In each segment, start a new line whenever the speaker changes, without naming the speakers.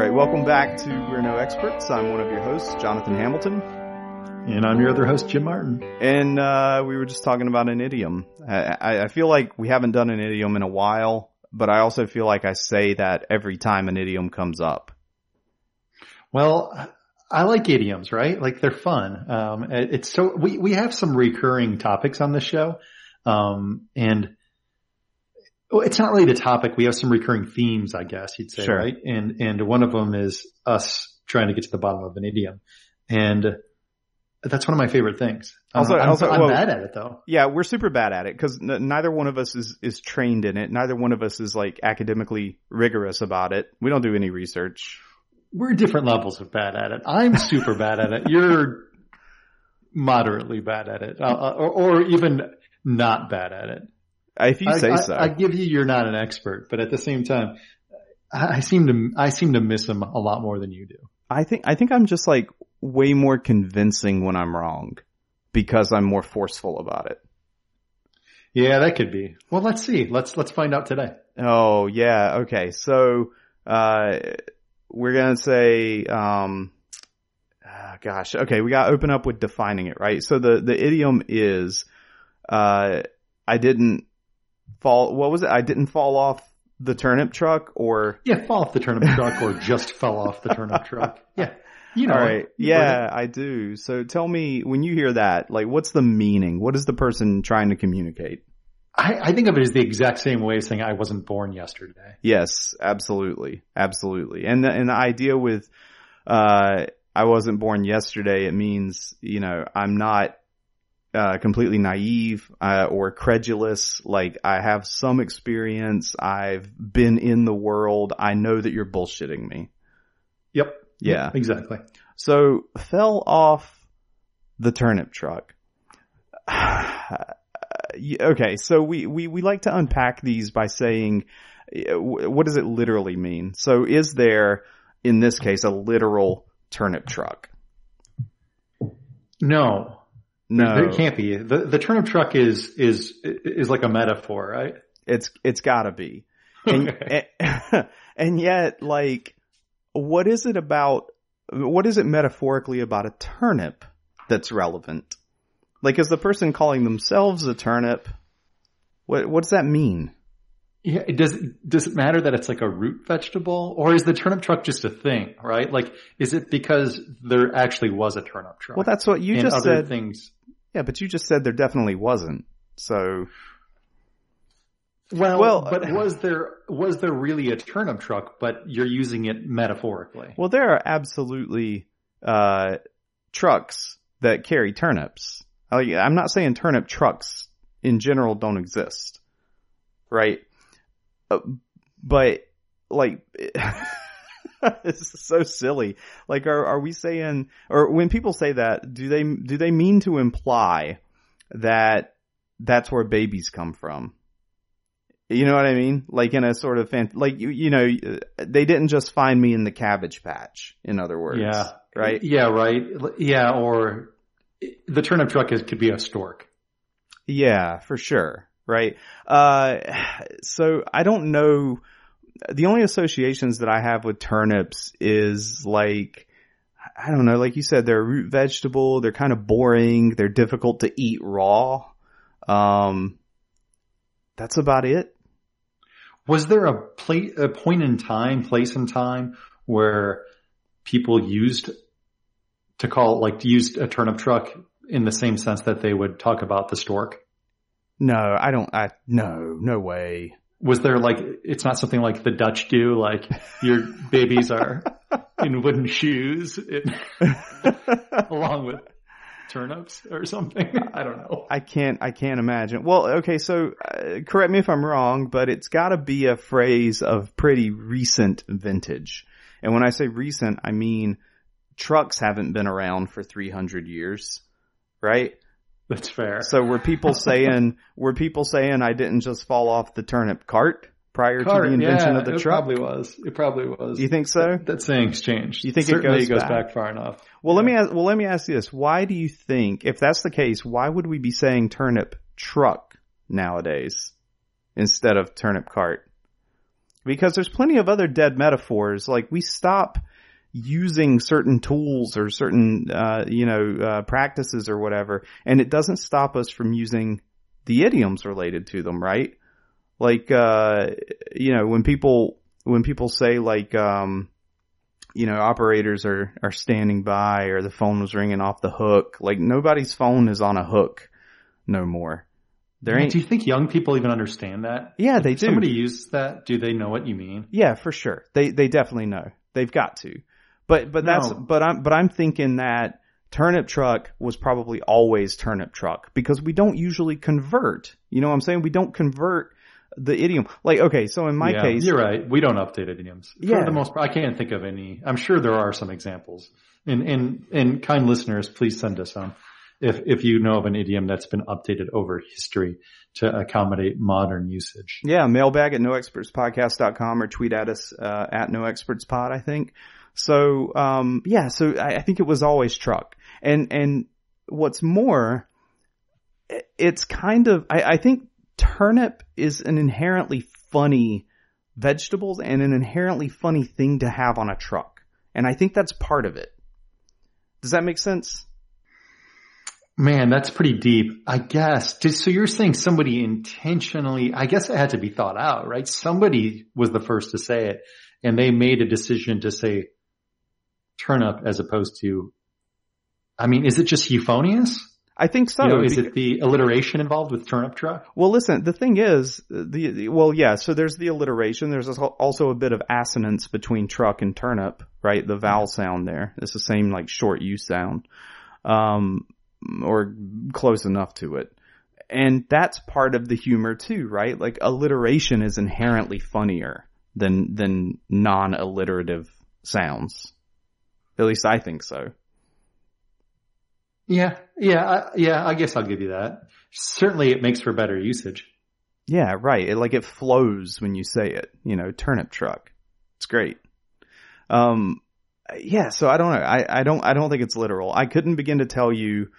right, welcome back to We're No Experts. I'm one of your hosts, Jonathan Hamilton.
And I'm your other host, Jim Martin.
And we were just talking about an idiom. I feel like we haven't done an idiom in a while, but I also feel like I say that every time an idiom comes up.
Well, I like idioms, right? Like they're fun. It's so we have some recurring topics on the show. And it's not really the topic. We have some recurring themes, I guess you'd say,
Sure.
right? And one of them is us trying to get to the bottom of an idiom. And that's one of my favorite things. I'm bad at it though.
Yeah, we're super bad at it because neither one of us is trained in it. Neither one of us is like academically rigorous about it. We don't do any research.
We're different levels of bad at it. I'm super bad at it. You're moderately bad at it, or even not bad at it.
If you say so.
I give you you're not an expert, but at the same time, I seem to miss them a lot more than you do.
I think I'm just like way more convincing when I'm wrong because I'm more forceful about it.
Yeah, that could be. Well, let's see. Let's find out today.
Oh, yeah. Okay. So, we're going to say, gosh, okay. We got to open up with defining it, right? So the idiom is, I didn't fall off the turnip truck or?
Yeah, fall off the turnip truck or just fell off the turnip truck. Yeah. You know.
All right. Yeah, I do. So tell me, when you hear that, like, what's the meaning? What is the person trying to communicate?
I think of it as the exact same way as saying I wasn't born yesterday.
Yes, absolutely. Absolutely. And the idea with, I wasn't born yesterday, it means, you know, I'm not, completely naive, or credulous. Like I have some experience. I've been in the world. I know that you're bullshitting me.
Yep.
Yeah.
Yep, exactly.
So fell off the turnip truck. Okay. So we like to unpack these by saying, what does it literally mean? So is there, in this case, a literal turnip truck?
No.
No.
There can't be. The turnip truck is like a metaphor, right?
It's gotta be. And,
Okay.
and yet, like, what is it metaphorically about a turnip that's relevant? Like, is the person calling themselves a turnip? What does that mean?
Yeah, does it matter that it's like a root vegetable, or is the turnip truck just a thing, right? Like, is it because there actually was a turnip truck?
Well, that's what you
and
just
other
said.
Things.
Yeah, but you just said there definitely wasn't. So,
well, but was there really a turnip truck? But you're using it metaphorically.
Well, there are absolutely trucks that carry turnips. I'm not saying turnip trucks in general don't exist, right? But like, it's so silly. Like, are we saying, or when people say that, do they mean to imply that that's where babies come from? You know what I mean? Like in a sort of like you know, they didn't just find me in the Cabbage Patch. In other words,
Yeah.
right?
Yeah, right. Yeah, or the turnip truck could be a stork.
Yeah, for sure. Right. So I don't know. The only associations that I have with turnips is like, I don't know, like you said, they're a root vegetable. They're kind of boring. They're difficult to eat raw. That's about it.
Was there a point in time, place in time where people used a turnip truck in the same sense that they would talk about the stork?
No, no way.
Was there it's not something like the Dutch do, like your babies are in wooden shoes along with turnips or something? I don't know.
I can't imagine. Well, okay, so correct me if I'm wrong, but it's gotta be a phrase of pretty recent vintage. And when I say recent, I mean trucks haven't been around for 300 years, right?
That's fair.
So were people saying I didn't just fall off the turnip cart prior to the invention of the truck?
It probably was.
You think so?
That saying's changed.
You think
Certainly
it goes
back far enough?
Well, let me ask you this. Why do you think, if that's the case, why would we be saying turnip truck nowadays instead of turnip cart? because there's plenty of other dead metaphors. Like, we stop using certain tools or certain, practices or whatever, and it doesn't stop us from using the idioms related to them, right? Like, when people say, like, operators are standing by, or the phone was ringing off the hook, like, nobody's phone is on a hook no more.
Do you think young people even understand that?
Yeah, they do.
If somebody uses that, do they know what you mean?
Yeah, for sure. They definitely know. They've got to. But I'm thinking that turnip truck was probably always turnip truck, because we don't usually convert. You know what I'm saying? We don't convert the idiom. Like, okay, so in my case,
you're right. We don't update idioms.
Yeah.
For the most part, I can't think of any. I'm sure there are some examples. And kind listeners, please send us some. If you know of an idiom that's been updated over history to accommodate modern usage.
Yeah, mailbag at noexpertspodcast.com, or tweet at us at noexpertspod, I think. So, so I think it was always truck. And what's more, it's kind of, I think turnip is an inherently funny vegetable and an inherently funny thing to have on a truck. And I think that's part of it. Does that make sense?
Man, that's pretty deep, I guess. So you're saying somebody intentionally, I guess it had to be thought out, right? Somebody was the first to say it, and they made a decision to say turnip as opposed to, I mean, is it just euphonious?
I think so.
Is it the alliteration involved with turnip truck?
Well, listen, the thing is, so there's the alliteration. There's also a bit of assonance between truck and turnip, right? The vowel sound there. It's the same, like, short U sound. Or close enough to it. And that's part of the humor too, right? Like, alliteration is inherently funnier than non-alliterative sounds. At least I think so.
Yeah, I guess I'll give you that. Certainly it makes for better usage.
Yeah, right. It flows when you say it, turnip truck. It's great. So I don't know. I don't think it's literal. I couldn't begin to tell you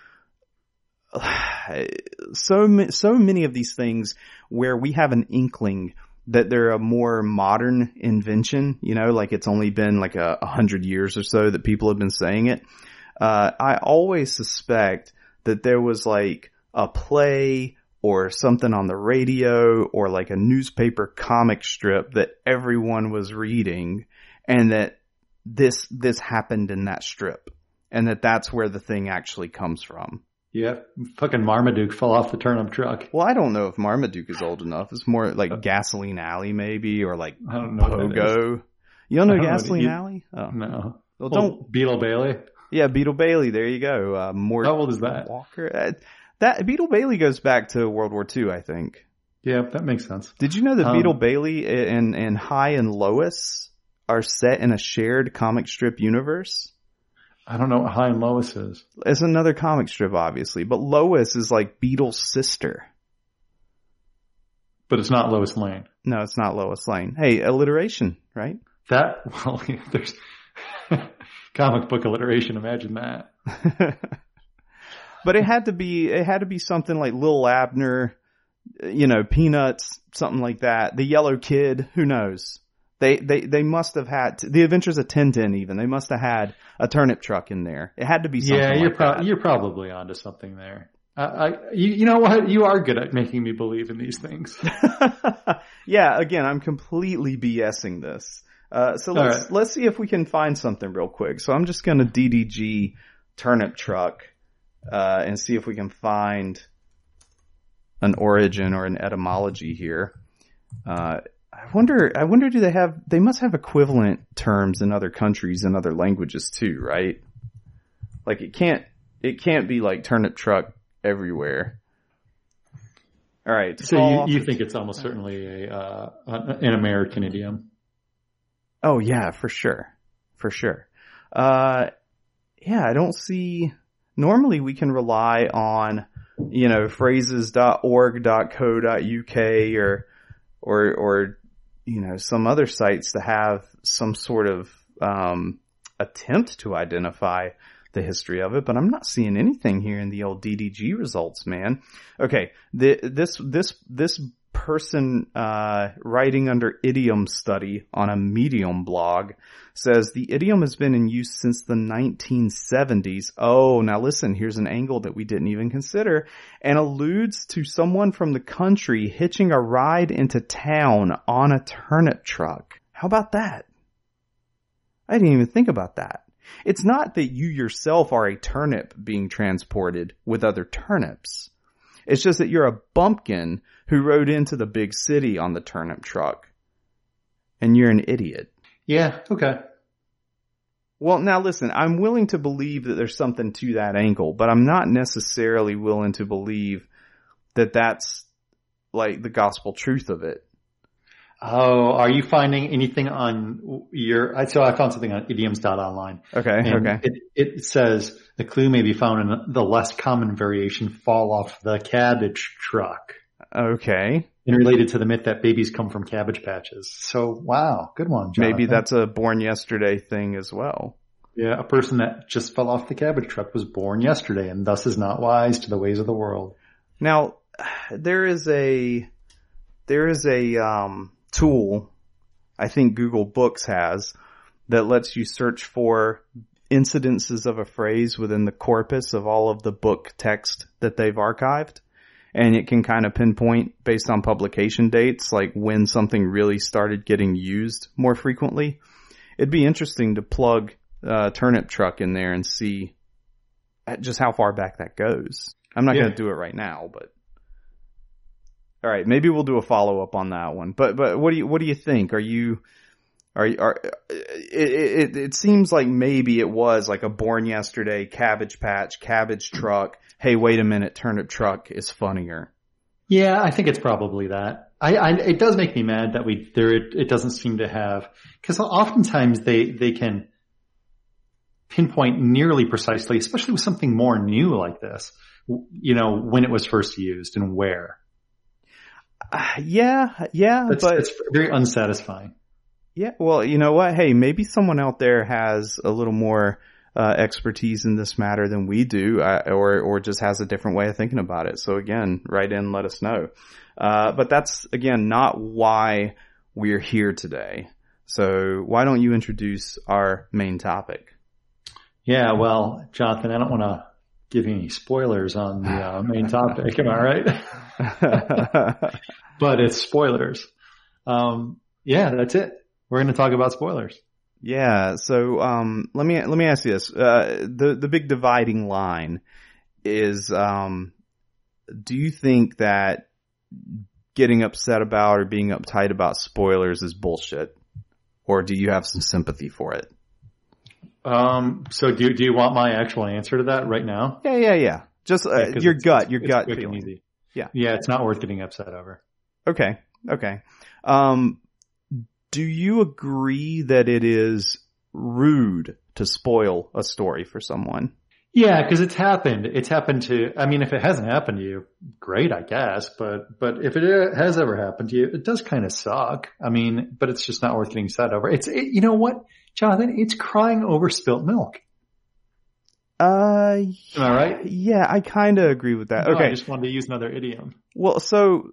so many of these things where we have an inkling that they're a more modern invention, like it's only been like 100 years or so that people have been saying it. I always suspect that there was like a play or something on the radio or like a newspaper comic strip that everyone was reading, and that this happened in that strip, and that's where the thing actually comes from.
Yeah, fucking Marmaduke fell off the turnip truck.
Well, I don't know if Marmaduke is old enough. It's more like Gasoline Alley, maybe, or like
I don't know
Pogo. You don't know Gasoline Alley? Oh.
No.
Well, don't.
Beetle Bailey.
Yeah, Beetle Bailey. There you go.
How old is that?
Walker. That Beetle Bailey goes back to World War II, I think.
Yeah, that makes sense.
Did you know that Beetle Bailey and Hi and Lois are set in a shared comic strip universe?
I don't know what Hi and Lois is.
It's another comic strip, obviously, but Lois is like Beetle's sister.
But it's not Lois Lane.
No, it's not Lois Lane. Hey, alliteration, right?
There's comic book alliteration. Imagine that.
But it had to be something like Lil Abner, Peanuts, something like that. The Yellow Kid, who knows? They must have had the Adventures of Tintin. Even they must have had a turnip truck in there. It had to be something. Yeah,
you're probably onto something there. You know what? You are good at making me believe in these things.
Yeah. Again, I'm completely BSing this. So let's see if we can find something real quick. So I'm just going to DDG turnip truck, and see if we can find an origin or an etymology here. I wonder, they must have equivalent terms in other countries and other languages too, right? Like it can't be like turnip truck everywhere. All right.
So you think it's almost certainly an American idiom?
Oh yeah, for sure. Yeah, I don't see, normally we can rely on, phrases.org.co.uk or some other sites to have some sort of attempt to identify the history of it, but I'm not seeing anything here in the old DDG results, man. Okay, this person writing under idiom study on a Medium blog says the idiom has been in use since the 1970s. Oh, now listen, here's an angle that we didn't even consider, and alludes to someone from the country hitching a ride into town on a turnip truck. How about that? I didn't even think about that. It's not that you yourself are a turnip being transported with other turnips. It's just that you're a bumpkin who rode into the big city on the turnip truck. And you're an idiot.
Yeah, okay.
Well, now listen, I'm willing to believe that there's something to that angle, but I'm not necessarily willing to believe that that's like the gospel truth of it.
Oh, are you finding anything on so I found something on idioms.online.
Okay.
It says the clue may be found in the less common variation, fall off the cabbage truck.
Okay.
And related to the myth that babies come from cabbage patches. So, wow. Good one, Jonathan.
Maybe that's a born yesterday thing as well.
Yeah, a person that just fell off the cabbage truck was born yesterday and thus is not wise to the ways of the world.
Now, there is a tool I think Google Books has that lets you search for incidences of a phrase within the corpus of all of the book text that they've archived. And it can kind of pinpoint based on publication dates, like when something really started getting used more frequently. It'd be interesting to plug turnip truck in there and see just how far back that goes. I'm not going to do it right now, but all right, maybe we'll do a follow up on that one. But what do you think? It seems like maybe it was like a born yesterday, cabbage patch, cabbage truck. Hey, wait a minute, turnip truck is funnier.
Yeah, I think it's probably that. It does make me mad that it doesn't seem to have, because oftentimes they can pinpoint nearly precisely, especially with something more new like this, when it was first used and where.
Yeah, but
it's very unsatisfying.
Yeah, well, you know what? Hey, maybe someone out there has a little more expertise in this matter than we do, or just has a different way of thinking about it. So again, write in, let us know. But that's, again, not why we're here today. So why don't you introduce our main topic?
Yeah, well, Jonathan, I don't want to give you any spoilers on the main topic. Am I right? But it's spoilers. Yeah, that's it. We're going to talk about spoilers.
Yeah. So, let me ask you this. The big dividing line is, do you think that getting upset about or being uptight about spoilers is bullshit? Or do you have some sympathy for it?
So do you want my actual answer to that right now?
Yeah. Just, your gut
quick
feeling.
and easy.
Yeah.
Yeah, it's not worth getting upset over.
Okay. Do you agree that it is rude to spoil a story for someone?
Yeah, because it's happened. It's happened to, I mean, if it hasn't happened to you, great, I guess. But if it has ever happened to you, it does kind of suck. I mean, but it's just not worth getting sad over. You know what, Jonathan? It's crying over spilt milk. Am I right?
Yeah, I kind of agree with that.
No,
okay.
I just wanted to use another idiom.
Well, so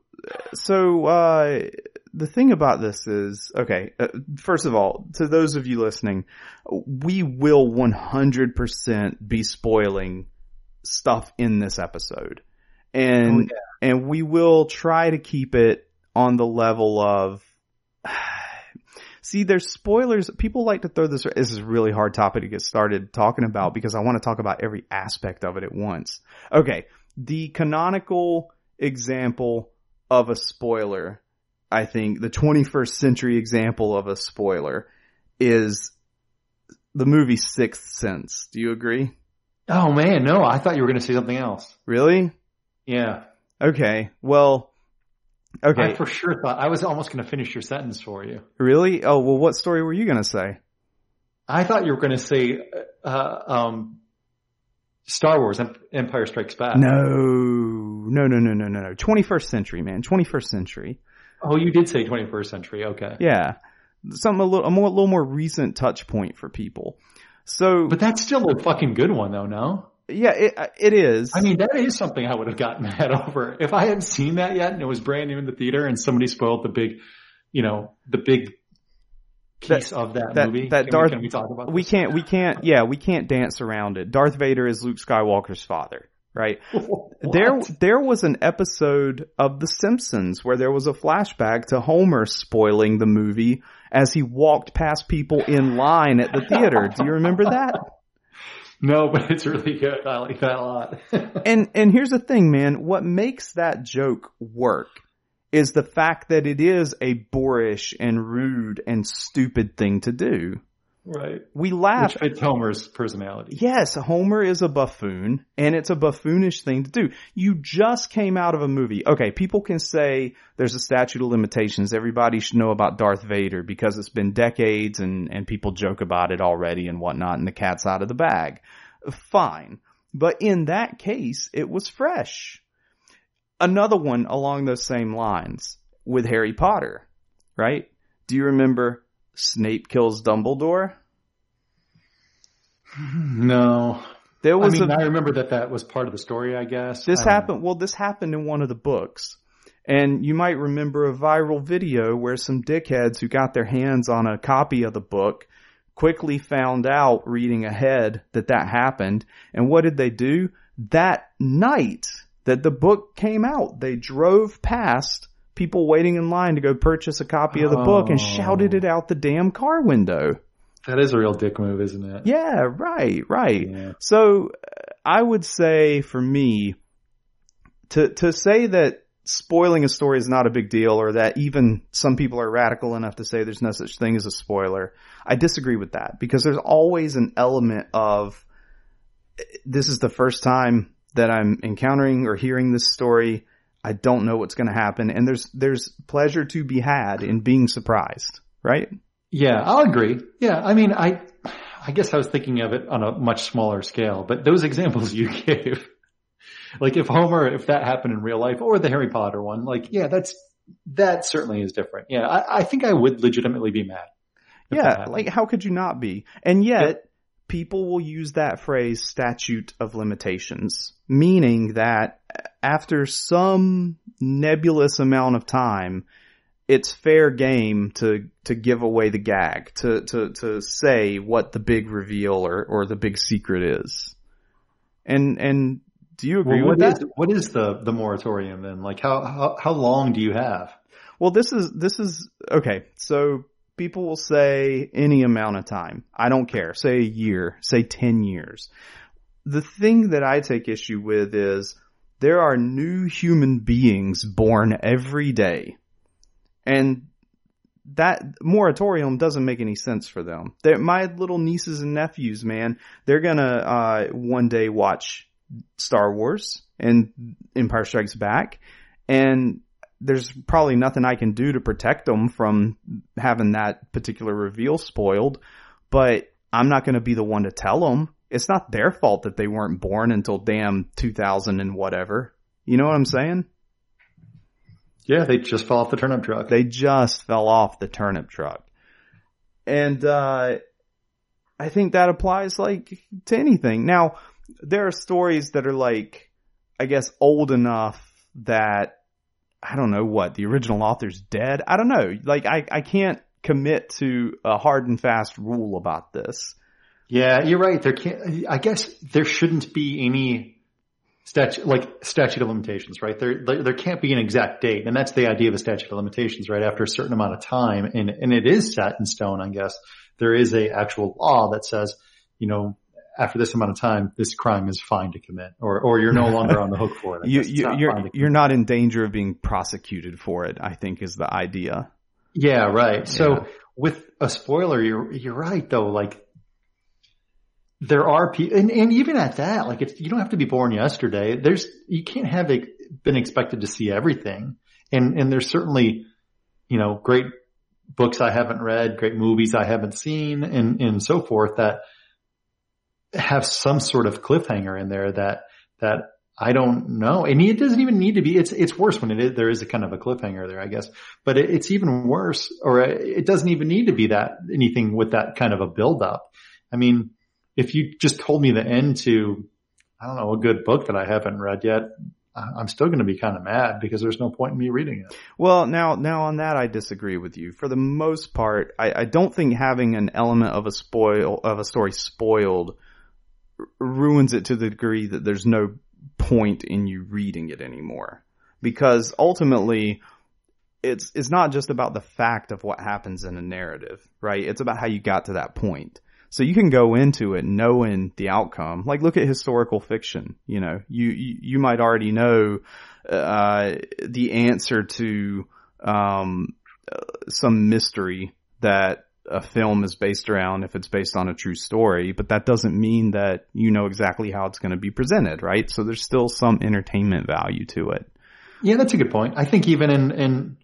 the thing about this is, okay, first of all, to those of you listening, we will 100% be spoiling stuff in this episode. And we will try to keep it on the level of, see, there's spoilers. People like to throw this is a really hard topic to get started talking about because I want to talk about every aspect of it at once. Okay. The canonical example of a spoiler, I think the 21st century example of a spoiler is the movie Sixth Sense. Do you agree?
Oh man, no, I thought you were going to say something else.
Really?
Yeah.
Okay. Well, okay.
I for sure thought I was almost going to finish your sentence for you.
Really? Oh, well, what story were you going to say?
I thought you were going to say, Star Wars, Empire Strikes Back.
No. 21st century, man. 21st century.
Oh, you did say 21st century. Okay.
Yeah. Something a little more recent touch point for people. So,
but that's still a fucking good one though, no?
Yeah, it is.
I mean, that is something I would have gotten mad over. If I hadn't seen that yet and it was brand new in the theater and somebody spoiled the big piece of that movie. Can we talk about this?
We can't dance around it. Darth Vader is Luke Skywalker's father, right? There was an episode of The Simpsons where there was a flashback to Homer spoiling the movie as he walked past people in line at the theater. Do you remember that?
No, but it's really good. I like that a lot.
And here's the thing, man. What makes that joke work is the fact that it is a boorish and rude and stupid thing to do.
Right.
We laugh.
Which fits Homer's personality.
Yes, Homer is a buffoon, and it's a buffoonish thing to do. You just came out of a movie. Okay, people can say there's a statute of limitations. Everybody should know about Darth Vader because it's been decades and people joke about it already and whatnot, and the cat's out of the bag. Fine. But in that case, it was fresh. Another one along those same lines with Harry Potter, right? Do you remember Snape kills Dumbledore?
No.
I
remember that was part of the story, I guess.
This happened in one of the books. And you might remember a viral video where some dickheads who got their hands on a copy of the book quickly found out, reading ahead, that happened. And what did they do? That night that the book came out, they drove past people waiting in line to go purchase a copy of the book and shouted it out the damn car window.
That is a real dick move, isn't it?
Yeah, right. Yeah. So I would say for me, to say that spoiling a story is not a big deal, or that even some people are radical enough to say there's no such thing as a spoiler, I disagree with that, because there's always an element of, this is the first time that I'm encountering or hearing this story. I don't know what's going to happen. And there's pleasure to be had in being surprised, right?
Yeah, I'll agree. Yeah. I mean, I guess I was thinking of it on a much smaller scale, but those examples you gave, like if that happened in real life, or the Harry Potter one, like, yeah, that certainly is different. Yeah. I think I would legitimately be mad.
Yeah. Like, how could you not be? And yet, people will use that phrase, statute of limitations, meaning that after some nebulous amount of time, it's fair game to give away the gag, to say what the big reveal or the big secret is. And do you agree with that?
What is the moratorium then? Like how long do you have?
Well, this is okay. So people will say any amount of time. I don't care. Say a year, say 10 years. The thing that I take issue with is there are new human beings born every day. And that moratorium doesn't make any sense for them. My little nieces and nephews, man, they're gonna one day watch Star Wars and Empire Strikes Back, and there's probably nothing I can do to protect them from having that particular reveal spoiled, but I'm not going to be the one to tell them. It's not their fault that they weren't born until damn 2000 and whatever. You know what I'm saying?
Yeah, they just fell off the turnip truck.
And I think that applies like to anything. Now, there are stories that are like, I guess, old enough that, I don't know what, the original author's dead? I don't know. Like, I can't commit to a hard and fast rule about this.
Yeah, you're right. I guess there shouldn't be any statute of limitations, right? There can't be an exact date. And that's the idea of a statute of limitations, right? After a certain amount of time, and it is set in stone, I guess. There is a actual law that says, after this amount of time, this crime is fine to commit, or you're no longer on the hook for it.
You're not in danger of being prosecuted for it, I think is the idea.
Yeah, right. Yeah. So with a spoiler, you're right though. Like there are people, and even at that, like you don't have to be born yesterday. You can't have been expected to see everything, and there's certainly, great books I haven't read, great movies I haven't seen, and so forth that have some sort of cliffhanger in there that I don't know. And it doesn't even need to be, it's worse when there is a kind of a cliffhanger there, I guess, but it's even worse, or it doesn't even need to be anything with that kind of a build up. I mean, if you just told me the end to I don't know, a good book that I haven't read yet, I'm still going to be kind of mad because there's no point in me reading it.
Well, now on that I disagree with you. For the most part, I don't think having an element of a story spoiled ruins it to the degree that there's no point in you reading it anymore. Because ultimately, it's not just about the fact of what happens in a narrative, right? It's about how you got to that point. So you can go into it knowing the outcome. Like, look at historical fiction. You know, you might already know the answer to some mystery that a film is based around if it's based on a true story, but that doesn't mean that you know exactly how it's going to be presented, right? So there's still some entertainment value to it.
Yeah, that's a good point. I think even in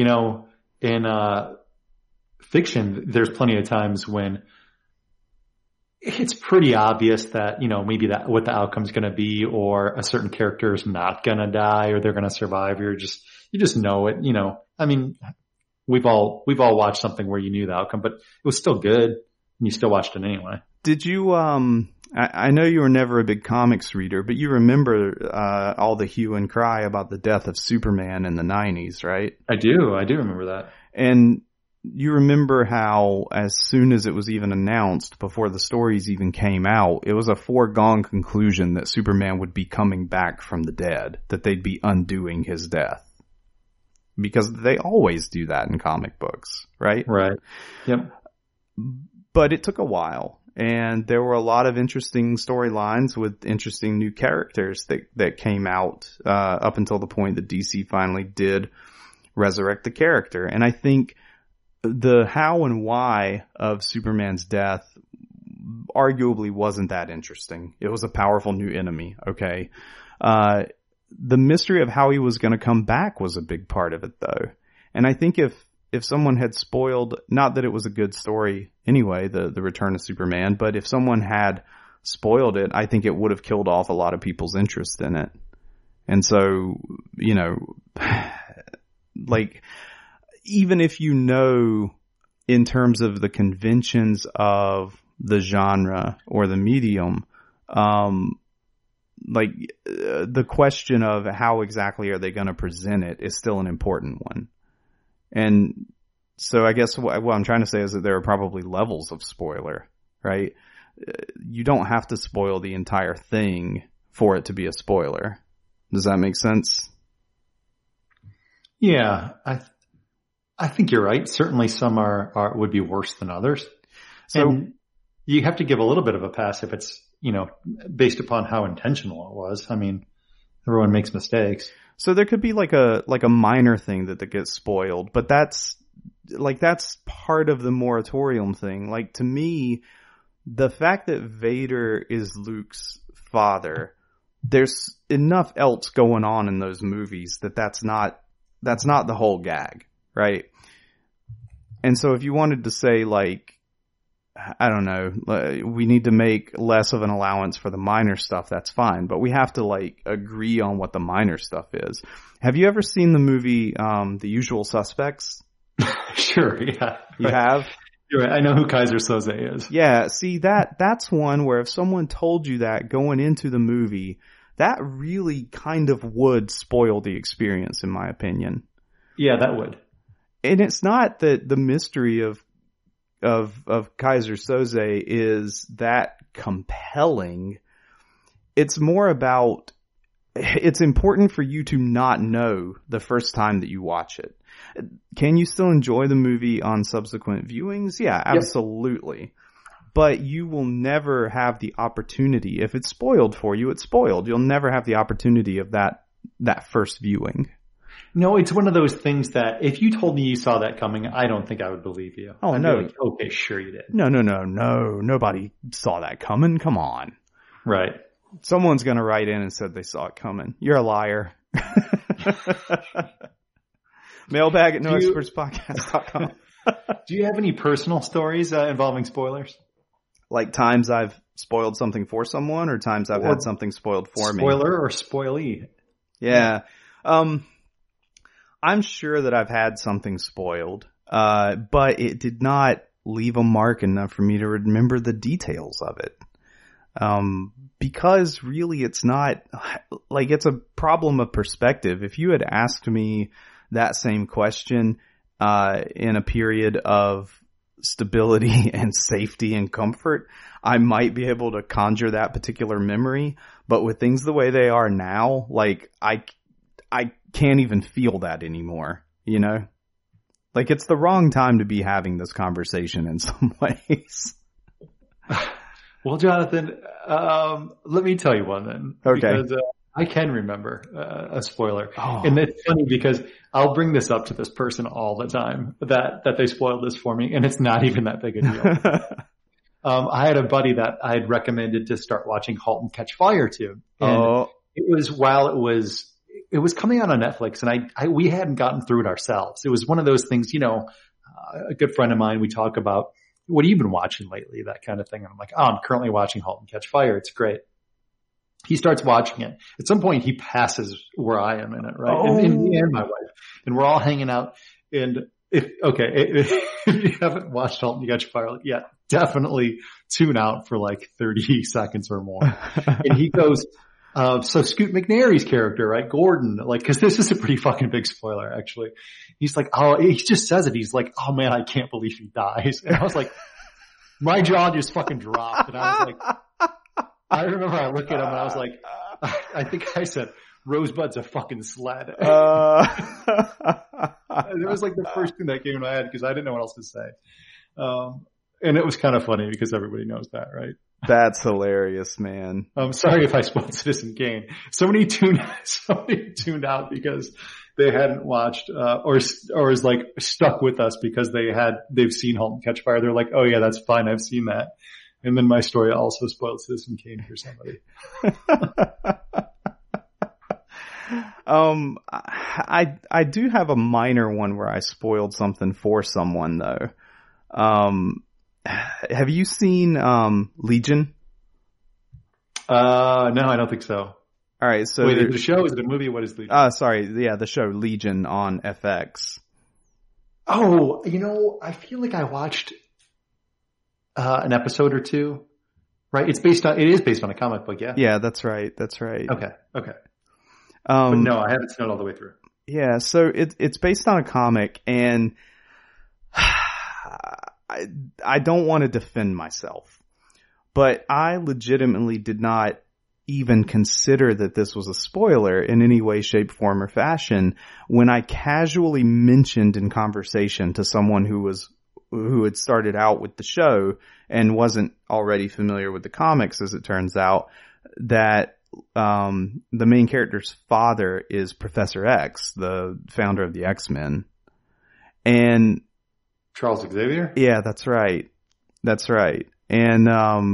fiction, there's plenty of times when it's pretty obvious that, you know, maybe that what the outcome's going to be, or a certain character is not going to die, or they're going to survive. You just know it, you know. I mean, we've all watched something where you knew the outcome, but it was still good and you still watched it anyway.
Did you, I know you were never a big comics reader, but you remember, all the hue and cry about the death of Superman in the 90s, right?
I do remember that.
And you remember how as soon as it was even announced, before the stories even came out, it was a foregone conclusion that Superman would be coming back from the dead, that they'd be undoing his death. Because they always do that in comic books, right?
Right. Yep.
But it took a while, and there were a lot of interesting storylines with interesting new characters that came out up until the point that DC finally did resurrect the character. And I think the how and why of Superman's death arguably wasn't that interesting. It was a powerful new enemy, okay? The mystery of how he was going to come back was a big part of it, though. And I think if someone had spoiled, not that it was a good story anyway, the return of Superman, but if someone had spoiled it, I think it would have killed off a lot of people's interest in it. And so, you know, like, even if you know in terms of the conventions of the genre or the medium, the question of how exactly are they going to present it is still an important one. And so I guess what I'm trying to say is that there are probably levels of spoiler, right? You don't have to spoil the entire thing for it to be a spoiler. Does that make sense?
Yeah, I think you're right. Certainly some would be worse than others. So, and you have to give a little bit of a pass if it's, you know, based upon how intentional it was. I mean, everyone makes mistakes.
So there could be like a minor thing that gets spoiled, but that's part of the moratorium thing. Like, to me, the fact that Vader is Luke's father, there's enough else going on in those movies that's not the whole gag, right? And so if you wanted to say, like, I don't know, we need to make less of an allowance for the minor stuff, that's fine. But we have to, like, agree on what the minor stuff is. Have you ever seen the movie, The Usual Suspects?
Sure, yeah.
You have?
You're right. I know who Kaiser Soze is.
Yeah, see, that's one where if someone told you that going into the movie, that really kind of would spoil the experience, in my opinion.
Yeah, that would.
And it's not that the mystery of Kaiser Soze is that compelling. It's more about, it's important for you to not know the first time that you watch it. Can you still enjoy the movie on subsequent viewings? Yeah, absolutely. Yep. But you will never have the opportunity. If it's spoiled for you, it's spoiled. You'll never have the opportunity of that first viewing.
No, it's one of those things that if you told me you saw that coming, I don't think I would believe you.
Oh,
I'd
no.
be like, okay, sure you did.
No. Nobody saw that coming. Come on.
Right.
Someone's going to write in and said they saw it coming. You're a liar. Mailbag at noexpertspodcast.com.
Do you have any personal stories involving spoilers?
Like times I've spoiled something for someone, or times I've had something spoiled for me?
Spoiler or spoilee?
Yeah. I'm sure that I've had something spoiled, but it did not leave a mark enough for me to remember the details of it. Because really it's not, like, it's a problem of perspective. If you had asked me that same question, in a period of stability and safety and comfort, I might be able to conjure that particular memory. But with things the way they are now, like, I can't even feel that anymore, you know? Like, it's the wrong time to be having this conversation in some ways.
Well, Jonathan, let me tell you one then.
Okay.
Because I can remember a spoiler.
Oh.
And it's funny because I'll bring this up to this person all the time that they spoiled this for me, and it's not even that big a deal. I had a buddy that I had recommended to start watching *Halt and Catch Fire* to. And it was while it was coming out on Netflix, and we hadn't gotten through it ourselves. It was one of those things, you know, a good friend of mine, we talk about, what have you been watching lately? That kind of thing. And I'm like, I'm currently watching *Halt and Catch Fire*. It's great. He starts watching it. At some point he passes where I am in it, right?
Oh.
And me and my wife. And we're all hanging out. And if you haven't watched *Halt and Catch Fire* yet, definitely tune out for like 30 seconds or more. And he goes, so Scoot McNairy's character, right? Gordon, like, cause this is a pretty fucking big spoiler, actually. He's like, he just says it. He's like, oh man, I can't believe he dies. And I was like, my jaw just fucking dropped. And I was like, I remember I looked at him and I was like, I think I said, Rosebud's a fucking sled. It was like the first thing that came in my head because I didn't know what else to say. And it was kind of funny because everybody knows that, right?
That's hilarious, man.
I'm sorry if I spoiled Citizen Kane. Somebody tuned out because they hadn't watched, or is like stuck with us because they've seen *Halt and Catch Fire*. They're like, oh yeah, that's fine. I've seen that. And then my story also spoiled Citizen Kane for somebody.
I do have a minor one where I spoiled something for someone though. Have you seen Legion?
No, I don't think so.
All right, so
wait, the show, is it a movie? What is Legion?
Sorry, yeah, the show Legion on FX.
Oh, you know, I feel like I watched an episode or two. Right? It is based on a comic book, yeah.
Yeah, that's right.
Okay. But no, I haven't seen it all the way through.
Yeah, so it's based on a comic, and I don't want to defend myself, but I legitimately did not even consider that this was a spoiler in any way, shape, form, or fashion when I casually mentioned in conversation to someone who had started out with the show and wasn't already familiar with the comics, as it turns out, that the main character's father is Professor X, the founder of the X-Men. And
Charles Xavier?
Yeah, that's right. And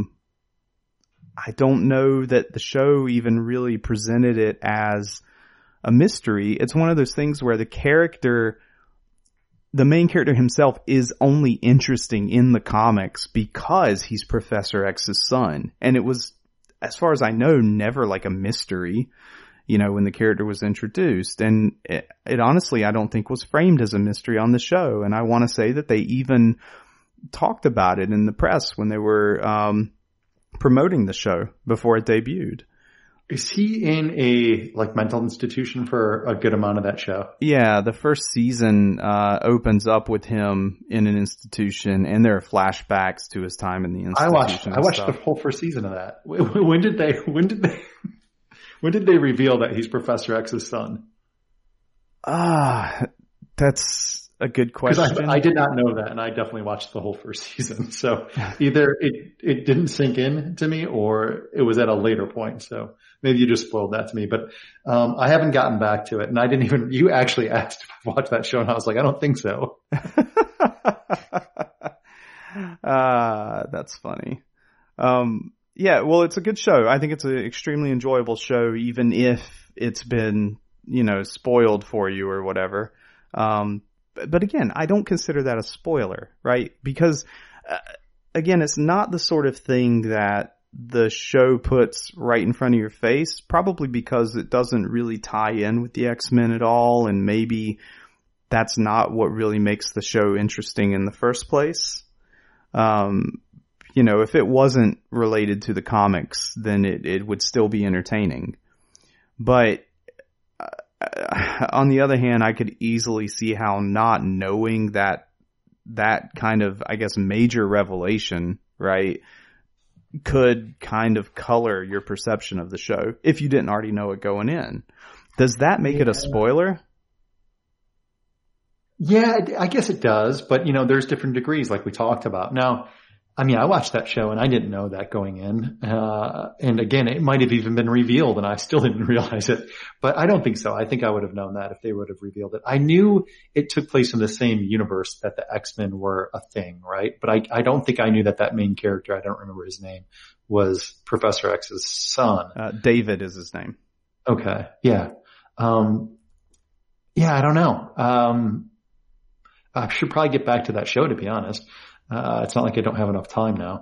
I don't know that the show even really presented it as a mystery. It's one of those things where the main character himself is only interesting in the comics because he's Professor X's son. And it was, as far as I know, never like a mystery, you know, when the character was introduced. And it honestly, I don't think was framed as a mystery on the show. And I want to say that they even talked about it in the press when they were promoting the show before it debuted.
Is he in a mental institution for a good amount of that show? Yeah,
the first season opens up with him in an institution, and there are flashbacks to his time in the institution.
I watched the whole first season of that. When did they reveal that he's Professor X's son?
That's a good question.
I did not know that, and I definitely watched the whole first season. So either it didn't sink in to me, or it was at a later point. So maybe you just spoiled that to me. But I haven't gotten back to it, and I didn't even. You actually asked if I watched that show, and I was like, I don't think so.
That's funny. Yeah, well, it's a good show. I think it's an extremely enjoyable show, even if it's been, you know, spoiled for you or whatever. But again, I don't consider that a spoiler, right? Because, again, it's not the sort of thing that the show puts right in front of your face, probably because it doesn't really tie in with the X-Men at all, and maybe that's not what really makes the show interesting in the first place. You if it wasn't related to the comics, then it would still be entertaining. But on the other hand, I could easily see how not knowing that kind of, I guess, major revelation, right, could kind of color your perception of the show if you didn't already know it going in. Does that make it a spoiler?
Yeah, I guess it does, but there's different degrees like we talked about. Now, I mean, I watched that show and I didn't know that going in. And again, it might have even been revealed and I still didn't realize it, but I don't think so. I think I would have known that if they would have revealed it. I knew it took place in the same universe that the X-Men were a thing, right? But I don't think I knew that main character, I don't remember his name, was Professor X's son.
David is his name.
Okay. Yeah. Yeah, I don't know. I should probably get back to that show, to be honest. It's not like I don't have enough time now.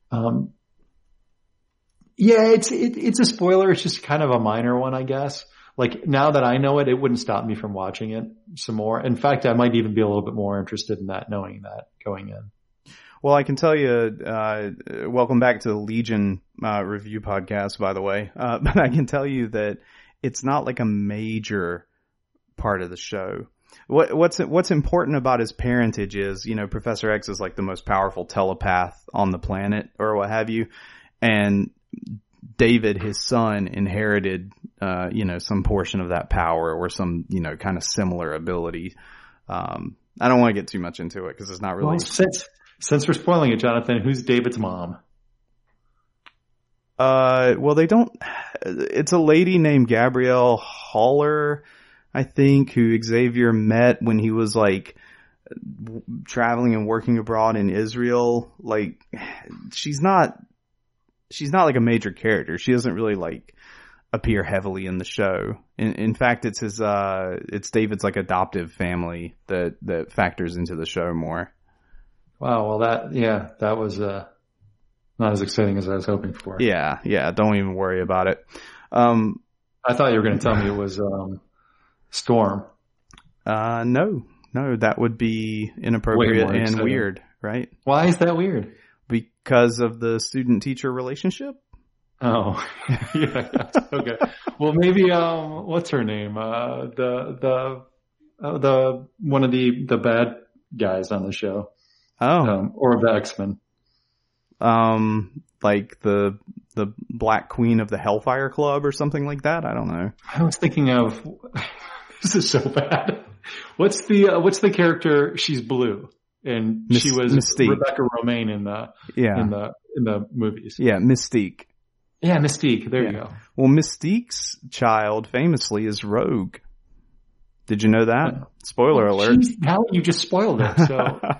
Yeah, it's a spoiler. It's just kind of a minor one, I guess. Like now that I know it, it wouldn't stop me from watching it some more. In fact, I might even be a little bit more interested in that, knowing that going in.
Well, I can tell you, welcome back to the Legion review podcast, by the way. But I can tell you that it's not like a major part of the show. What's important about his parentage is, Professor X is like the most powerful telepath on the planet or what have you. And David, his son, inherited, some portion of that power or some, kind of similar ability. I don't want to get too much into it because it's not really.
Well, since we're spoiling it, Jonathan, who's David's mom?
Well, they don't, it's a lady named Gabrielle Haller, I think, who Xavier met when he was like traveling and working abroad in Israel. Like, she's not like a major character. She doesn't really like appear heavily in the show. In fact, it's it's David's like adoptive family that factors into the show more.
Wow. Well, that was, not as exciting as I was hoping for.
Yeah. Don't even worry about it.
I thought you were going to tell me it was, Storm.
No, that would be inappropriate and weird, right?
Why is that weird?
Because of the student-teacher relationship.
Oh, yeah. Okay. Well, maybe, what's her name? The one of the bad guys on the show.
Oh.
Or the X-Men.
Like the Black Queen of the Hellfire Club or something like that. I don't know.
I was thinking of, this is so bad. What's the character? She's blue, and she was Mystique. Rebecca Romijn in the movies.
Yeah, Mystique.
Yeah, Mystique. There you go.
Well, Mystique's child famously is Rogue. Did you know that? Spoiler alert.
Geez, now you just spoiled it. So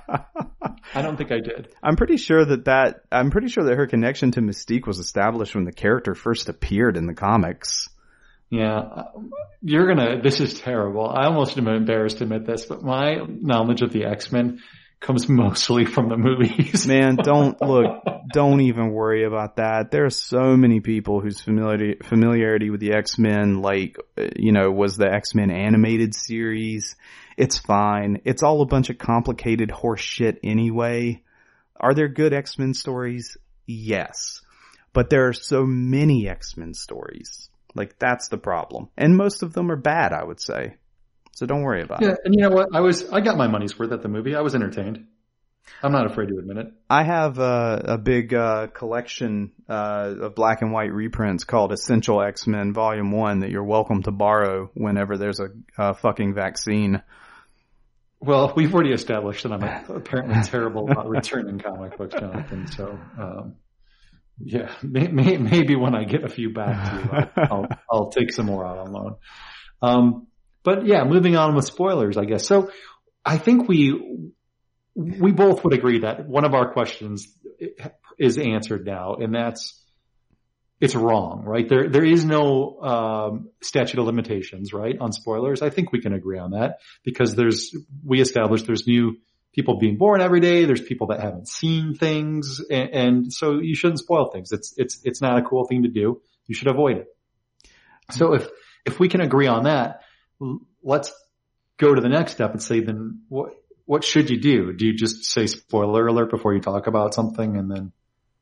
I don't think I did.
I'm pretty sure that her connection to Mystique was established when the character first appeared in the comics.
Yeah, this is terrible. I almost am embarrassed to admit this, but my knowledge of the X-Men comes mostly from the movies.
Man, don't even worry about that. There are so many people whose familiarity with the X-Men, was the X-Men animated series. It's fine. It's all a bunch of complicated horse shit anyway. Are there good X-Men stories? Yes. But there are so many X-Men stories. Like, that's the problem. And most of them are bad, I would say. So don't worry about it.
Yeah, and you know what? I got my money's worth at the movie. I was entertained. I'm not afraid to admit it.
I have a big collection of black and white reprints called Essential X-Men Volume 1 that you're welcome to borrow whenever there's a fucking vaccine.
Well, we've already established that I'm apparently terrible about returning comic books, Jonathan. So, yeah, maybe when I get a few back to you, I'll take some more out on loan. But yeah, moving on with spoilers, I guess. So I think we both would agree that one of our questions is answered now, and it's wrong, right? There is no statute of limitations, right, on spoilers. I think we can agree on that because we established there's new people being born every day. There's people that haven't seen things, and so you shouldn't spoil things. It's not a cool thing to do. You should avoid it. So if we can agree on that, let's go to the next step and say, then what should you do? Do you just say spoiler alert before you talk about something and then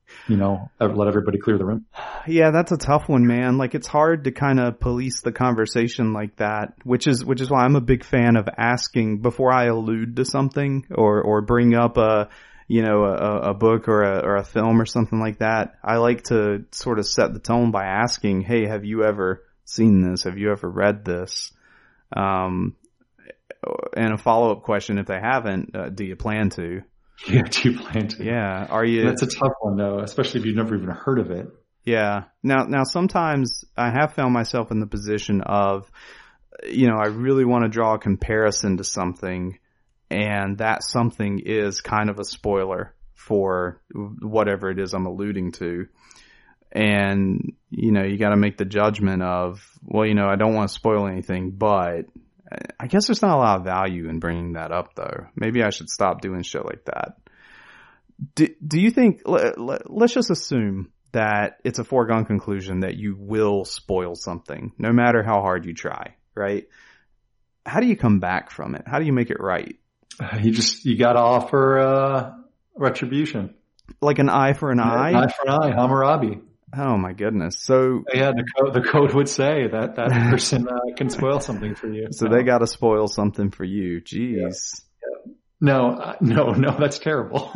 let everybody clear the room.
Yeah, that's a tough one, man. Like, it's hard to kind of police the conversation like that, which is why I'm a big fan of asking before I allude to something or bring up a book or a film or something like that. I like to sort of set the tone by asking, hey, have you ever seen this? Have you ever read this? And a follow-up question, if they haven't, do you plan to?
Yeah, do you plan to?
Yeah. Are you?
That's a tough one though, especially if you've never even heard of it.
Yeah. Now sometimes I have found myself in the position of, I really want to draw a comparison to something, and that something is kind of a spoiler for whatever it is I'm alluding to. And, you got to make the judgment of, well, I don't want to spoil anything, but I guess there's not a lot of value in bringing that up, though. Maybe I should stop doing shit like that. Do you think, let's just assume that it's a foregone conclusion that you will spoil something, no matter how hard you try, right? How do you come back from it? How do you make it right?
You got to offer retribution.
Like an eye for an eye?
Eye for an eye, Hammurabi.
Oh my goodness. So
yeah, the code would say that person can spoil something for you.
So they got to spoil something for you. Jeez.
Yeah. No, that's terrible.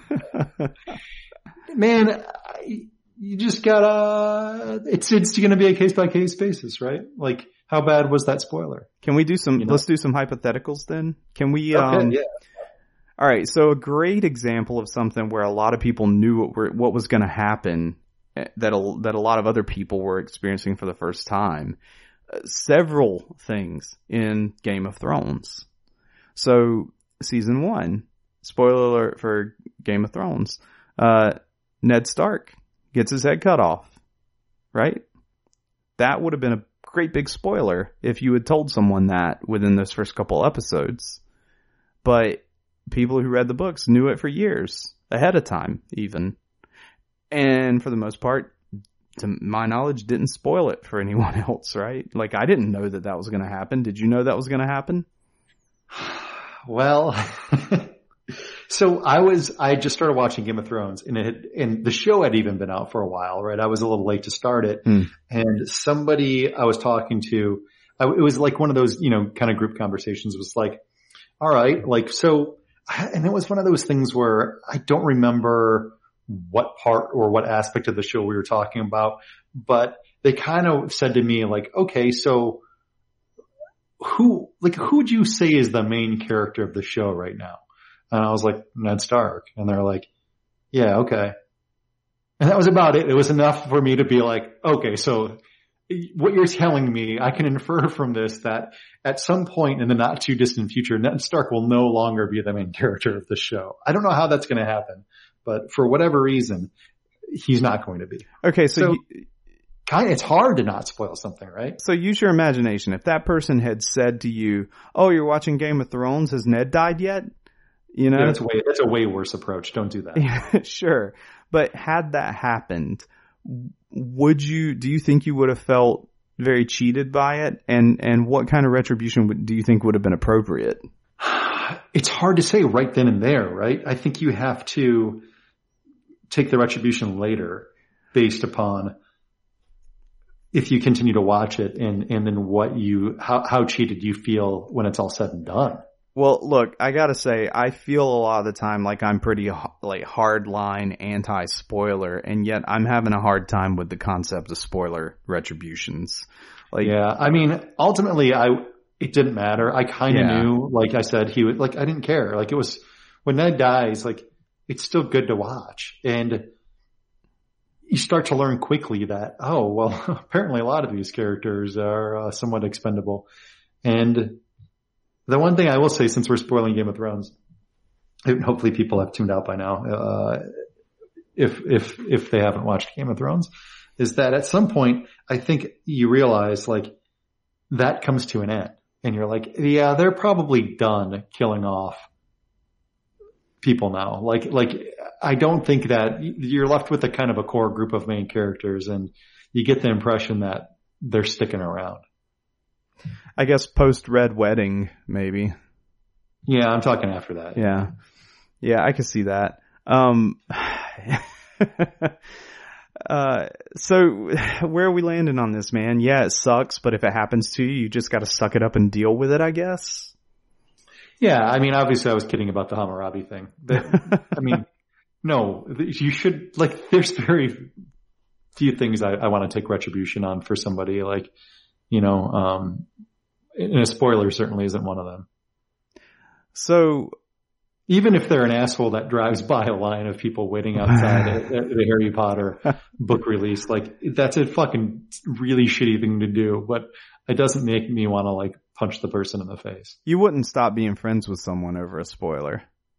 Man, you just gotta, it's going to be a case by case basis, right? Like, how bad was that spoiler?
Can we do let's do some hypotheticals then? Can we,
okay, yeah.
All right. So a great example of something where a lot of people knew what was going to happen, that a lot of other people were experiencing for the first time. Several things in Game of Thrones. So season 1, spoiler alert for Game of Thrones, Ned Stark gets his head cut off, right? That would have been a great big spoiler if you had told someone that within those first couple episodes. But people who read the books knew it for years, ahead of time even. And for the most part, to my knowledge, didn't spoil it for anyone else, right? Like, I didn't know that was going to happen. Did you know that was going to happen?
Well, so I just started watching Game of Thrones, and the show had even been out for a while, right? I was a little late to start it. And somebody I was talking to, it was like one of those, kind of group conversations. It was like, all right, like, so, and it was one of those things where I don't remember what part or what aspect of the show we were talking about, but they kind of said to me like, okay, so who would you say is the main character of the show right now? And I was like, Ned Stark. And they're like, yeah, okay. And that was about it. It was enough for me to be like, okay, so what you're telling me, I can infer from this that at some point in the not too distant future, Ned Stark will no longer be the main character of the show. I don't know how that's going to happen, but for whatever reason, he's not going to be.
Okay, so
it's hard to not spoil something, right?
So use your imagination. If that person had said to you, "Oh, you're watching Game of Thrones. Has Ned died yet?"
Yeah, that's a way worse approach. Don't do that.
Yeah, sure. But had that happened, do you think you would have felt very cheated by it? And what kind of retribution do you think would have been appropriate?
It's hard to say right then and there, right? I think you have to take the retribution later based upon if you continue to watch it and then how cheated you feel when it's all said and done.
Well, look, I gotta say, I feel a lot of the time like I'm pretty hardline anti-spoiler, and yet I'm having a hard time with the concept of spoiler retributions.
Yeah, I mean, ultimately, it didn't matter. I kind of knew, like I said, he would, like, I didn't care. Like, it was, when Ned dies, like, it's still good to watch. And you start to learn quickly that, oh, well, apparently a lot of these characters are somewhat expendable. And the one thing I will say, since we're spoiling Game of Thrones, hopefully people have tuned out by now, if they haven't watched Game of Thrones, is that at some point, I think you realize, like, that comes to an end. And you're like, yeah, they're probably done killing off people now. Like, I don't think that you're left with a kind of a core group of main characters, and you get the impression that they're sticking around.
I guess post Red Wedding, maybe.
Yeah, I'm talking after that.
Yeah, I can see that. So where are we landing on this, man? Yeah, it sucks, but if it happens to you, you just got to suck it up and deal with it, I guess.
Yeah, I mean, obviously I was kidding about the Hammurabi thing. I mean, no, you should, like, there's very few things I want to take retribution on for somebody, like, and a spoiler certainly isn't one of them.
So
even if they're an asshole that drives by a line of people waiting outside at the Harry Potter book release, like, that's a fucking really shitty thing to do, but it doesn't make me want to, like, punch the person in the face.
You wouldn't stop being friends with someone over a spoiler.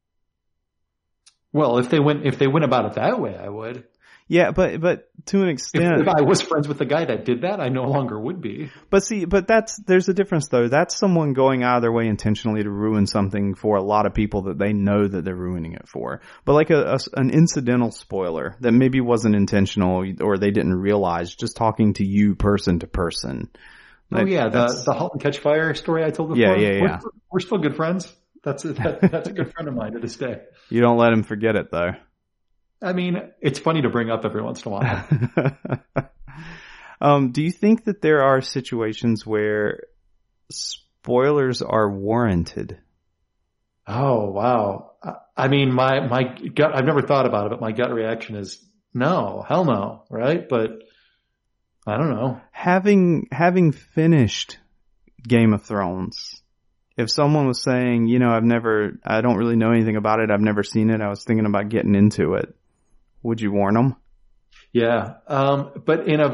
Well, if they went about it that way, I would.
Yeah, but to an extent,
if I was friends with the guy that did that, I no longer would be.
But there's a difference though. That's someone going out of their way intentionally to ruin something for a lot of people that they know that they're ruining it for. But like an incidental spoiler that maybe wasn't intentional or they didn't realize, just talking to you person to person.
The Halt and Catch Fire story I told before.
Yeah.
We're still good friends. That's a good friend of mine to this day.
You don't let him forget it though.
I mean, it's funny to bring up every once in a
while. Do you think that there are situations where spoilers are warranted?
Oh, wow. I mean, my gut, I've never thought about it, but my gut reaction is no, hell no, right? But I don't know.
Having finished Game of Thrones, if someone was saying, I don't really know anything about it, I've never seen it, I was thinking about getting into it, would you warn them?
Yeah. But in a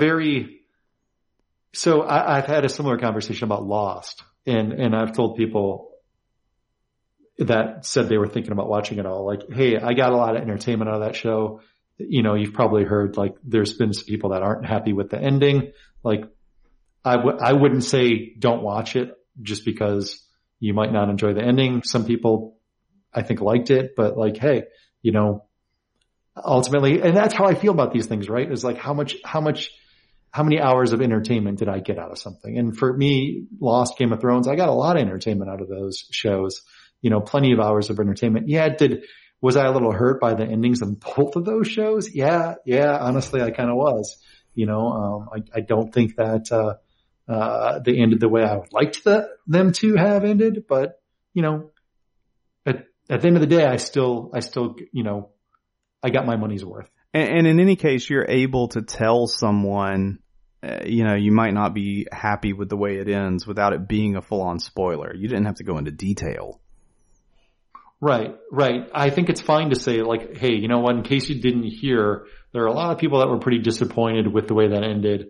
I've had a similar conversation about Lost, and I've told people that said they were thinking about watching it all, like, hey, I got a lot of entertainment out of that show. You've probably heard, like, there's been some people that aren't happy with the ending. Like, I wouldn't say don't watch it just because you might not enjoy the ending. Some people, I think, liked it, but, like, hey, ultimately, and that's how I feel about these things, right? Is like, how many hours of entertainment did I get out of something? And for me, Lost, Game of Thrones, I got a lot of entertainment out of those shows, plenty of hours of entertainment. Yeah, was I a little hurt by the endings of both of those shows? Yeah, honestly, I kind of was, I don't think that, they ended the way I would like them to have ended, but, at the end of the day, I still, I got my money's worth.
And in any case, you're able to tell someone, you might not be happy with the way it ends without it being a full-on spoiler. You didn't have to go into detail.
Right. I think it's fine to say, like, hey, you know what, in case you didn't hear, there are a lot of people that were pretty disappointed with the way that ended,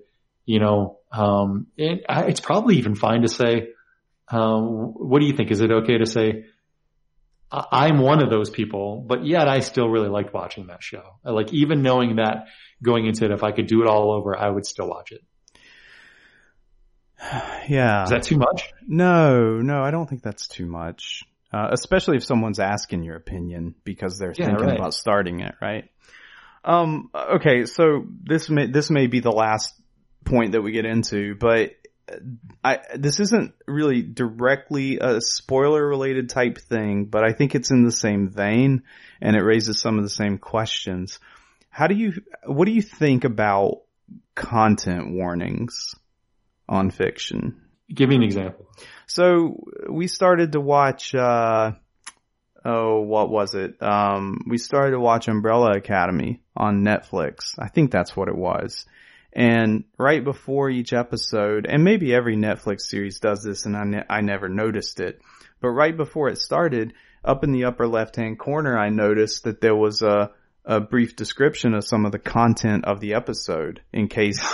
it's probably even fine to say, what do you think? Is it okay to say, I'm one of those people, but yet I still really liked watching that show. Like, even knowing that going into it, if I could do it all over, I would still watch it.
Yeah.
Is that too much?
No, I don't think that's too much. Especially if someone's asking your opinion because they're thinking about starting it, right? Okay, so this may be the last point that we get into, but this isn't really directly a spoiler related type thing, but I think it's in the same vein and it raises some of the same questions. What do you think about content warnings on fiction?
Give me an example.
So we started to watch, what was it? We started to watch Umbrella Academy on Netflix. I think that's what it was. And right before each episode, and maybe every Netflix series does this and I never noticed it, but right before it started, up in the upper left-hand corner, I noticed that there was a brief description of some of the content of the episode in case,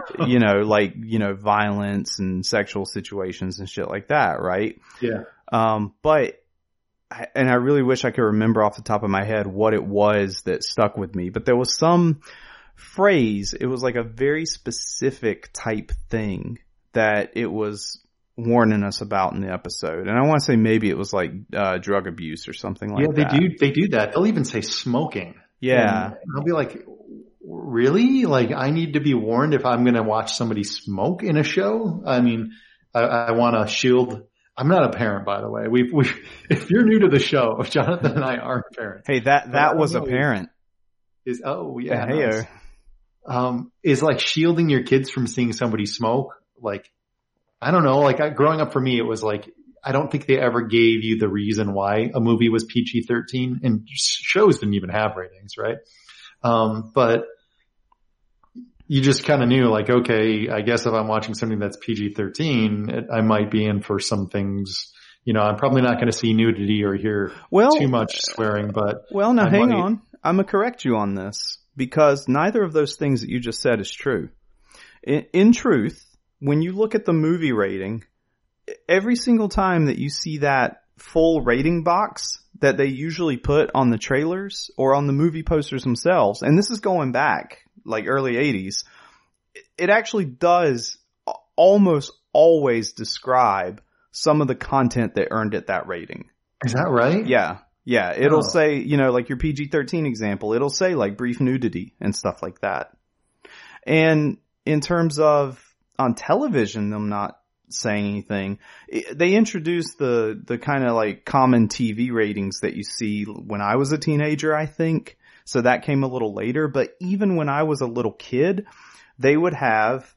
violence and sexual situations and shit like that, right?
Yeah.
But I really wish I could remember off the top of my head what it was that stuck with me, but there was some phrase, it was like a very specific type thing that it was warning us about in the episode. And I want to say maybe it was like drug abuse or something like that.
Yeah, they do that. They'll even say smoking.
Yeah.
And I'll be like, really? Like, I need to be warned if I'm going to watch somebody smoke in a show? I mean, I want to shield. I'm not a parent, by the way. If you're new to the show, Jonathan and I aren't parents.
Hey, that was a parent.
is, oh yeah,
Hey-o.
nice. Is like shielding your kids from seeing somebody smoke. Like, I don't know, like growing up for me, it was like, I don't think they ever gave you the reason why a movie was PG-13, and shows didn't even have ratings, right? But you just kind of knew, like, okay, I guess if I'm watching something that's PG-13, I might be in for some things. You know, I'm probably not going to see nudity or hear too much swearing, but
now hang on. I'm going to correct you on this, because neither of those things that you just said is true. In truth, when you look at the movie rating, every single time that you see that full rating box that they usually put on the trailers or on the movie posters themselves, and this is going back like early 80s, it actually does almost always describe some of the content that earned it that rating.
Is that right?
Yeah. Yeah. It'll say, you know, like your PG-13 example, it'll say like brief nudity and stuff like that. And in terms of on television, them not saying anything, they introduced the kind of like common TV ratings that you see when I was a teenager, I think. So that came a little later. But even when I was a little kid, they would have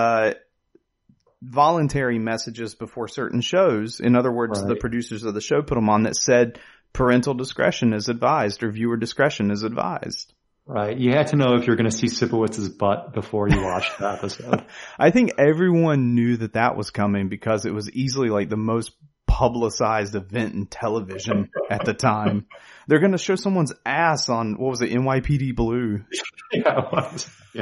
voluntary messages before certain shows. In other words, the producers of the show put them on that said parental discretion is advised or viewer discretion is advised.
Right. You had to know if you're going to see Sipowitz's butt before you watched the episode.
I think everyone knew that was coming because it was easily like the most publicized event in television at the time. They're going to show someone's ass on, what was it, NYPD Blue?
Yeah, it was. Yeah.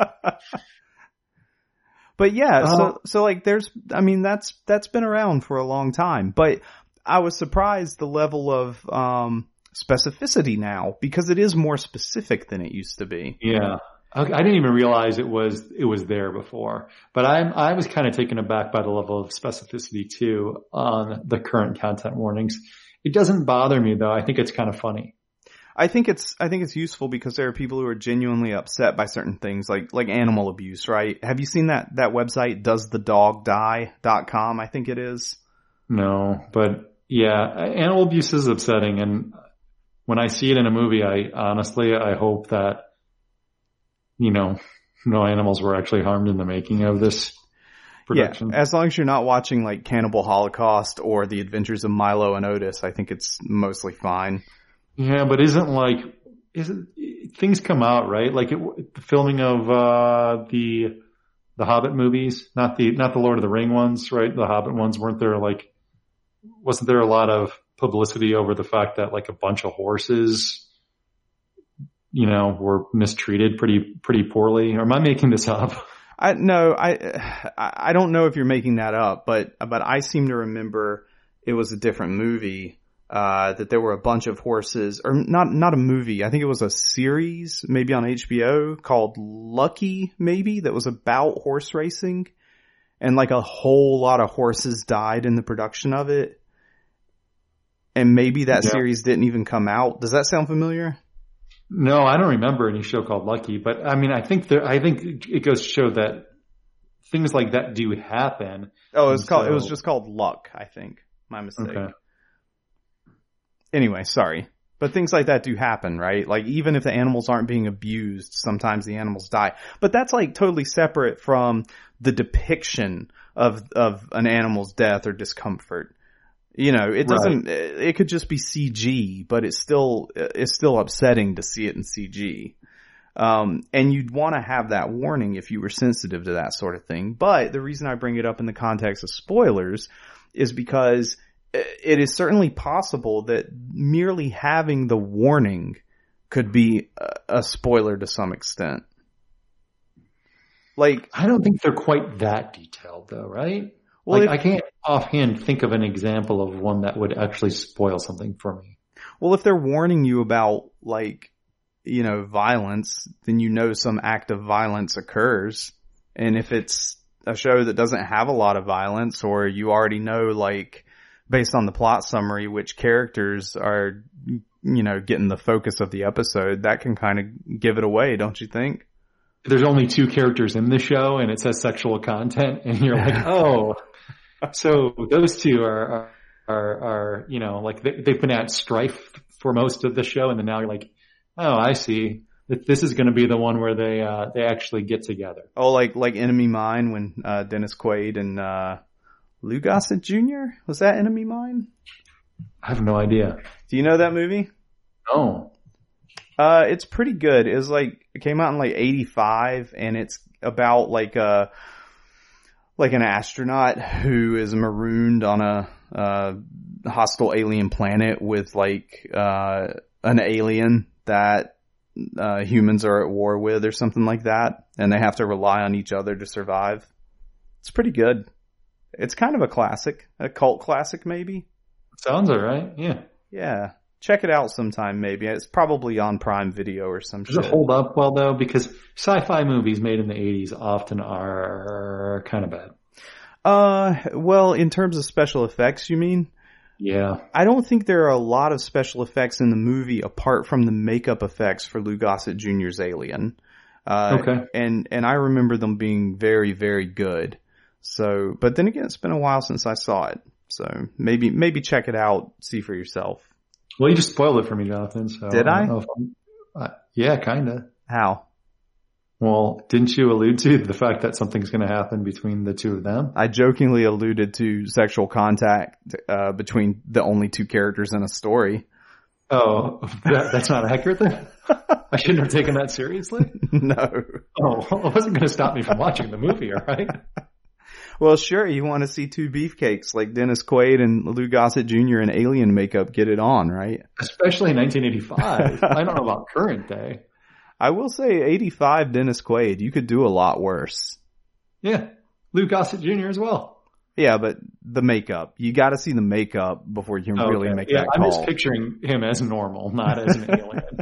But yeah, so like that's been around for a long time. But I was surprised the level of specificity now, because it is more specific than it used to be.
Yeah. I didn't even realize it was there before, but I was kind of taken aback by the level of specificity too on the current content warnings. It doesn't bother me though. I think it's kind of funny.
I think it's useful because there are people who are genuinely upset by certain things like animal abuse, right? Have you seen that website, doesthedogdie.com, I think it is?
No, but yeah, animal abuse is upsetting, and when I see it in a movie, I hope that, you know, no animals were actually harmed in the making of this production.
Yeah, as long as you're not watching like Cannibal Holocaust or The Adventures of Milo and Otis, I think it's mostly fine.
Yeah, but things come out, right? Like the filming of the Hobbit movies, not the Lord of the Ring ones, right? The Hobbit ones, wasn't there a lot of publicity over the fact that like a bunch of horses, you know, were mistreated pretty poorly? Or am I making this up?
I don't know if you're making that up, but I seem to remember it was a different movie, that there were a bunch of horses, or not a movie. I think it was a series, maybe on HBO, called Lucky, maybe, that was about horse racing. And like a whole lot of horses died in the production of it. And maybe that series didn't even come out. Does that sound familiar?
No, I don't remember any show called Lucky, but I mean, I think it goes to show that things like that do happen.
Oh, it was just called Luck, I think. My mistake. Okay. Anyway, sorry. But things like that do happen, right? Like even if the animals aren't being abused, sometimes the animals die. But that's like totally separate from the depiction of an animal's death or discomfort. You know, it doesn't, it could just be CG, but it's still upsetting to see it in CG. And you'd want to have that warning if you were sensitive to that sort of thing. But the reason I bring it up in the context of spoilers is because it is certainly possible that merely having the warning could be a spoiler to some extent. Like,
I don't think they're quite that detailed though, right? Well, like, I can't offhand think of an example of one that would actually spoil something for me.
Well, if they're warning you about, like, you know, violence, then you know some act of violence occurs. And if it's a show that doesn't have a lot of violence, or you already know, like, based on the plot summary, which characters are, you know, getting the focus of the episode, that can kind of give it away, don't you think?
There's only 2 characters in the show and it says sexual content and you're like, oh, so those 2 are, you know, like they've been at strife for most of the show. And then now you're like, oh, I see. This is going to be the one where they actually get together.
Oh, like Enemy Mine when Dennis Quaid and Lou Gossett Jr. Was that Enemy Mine?
I have no idea.
Do you know that movie?
No.
It's pretty good. It came out in like 85, and it's about like an astronaut who is marooned on a hostile alien planet with like an alien that humans are at war with or something like that, and they have to rely on each other to survive. It's pretty good. It's kind of a classic, a cult classic maybe.
Sounds alright, yeah.
Yeah. Check it out sometime maybe. It's probably on Prime Video or some shit.
Does it hold up well though? Because sci-fi movies made in the 80s often are kind of bad.
Well, in terms of special effects, you mean?
Yeah.
I don't think there are a lot of special effects in the movie apart from the makeup effects for Lou Gossett Jr.'s Alien.
Okay.
And I remember them being very, very good. So, but then again, it's been a while since I saw it. So maybe check it out, see for yourself.
Well, you just spoiled it for me, Jonathan. So
did I?
Don't know if yeah, kinda.
How?
Well, didn't you allude to the fact that something's going to happen between the two of them?
I jokingly alluded to sexual contact between the only two characters in a story.
Oh, that's not accurate then? I shouldn't have taken that seriously?
No.
Oh, well, it wasn't going to stop me from watching the movie, all right?
Well, sure, you want to see two beefcakes like Dennis Quaid and Lou Gossett Jr. in alien makeup get it on, right?
Especially in 1985. I don't know about current day.
I will say 85 Dennis Quaid, you could do a lot worse.
Yeah. Lou Gossett Jr. as well.
Yeah, but the makeup. You got to see the makeup before you can really make that call.
I'm just picturing him as normal, not as an alien.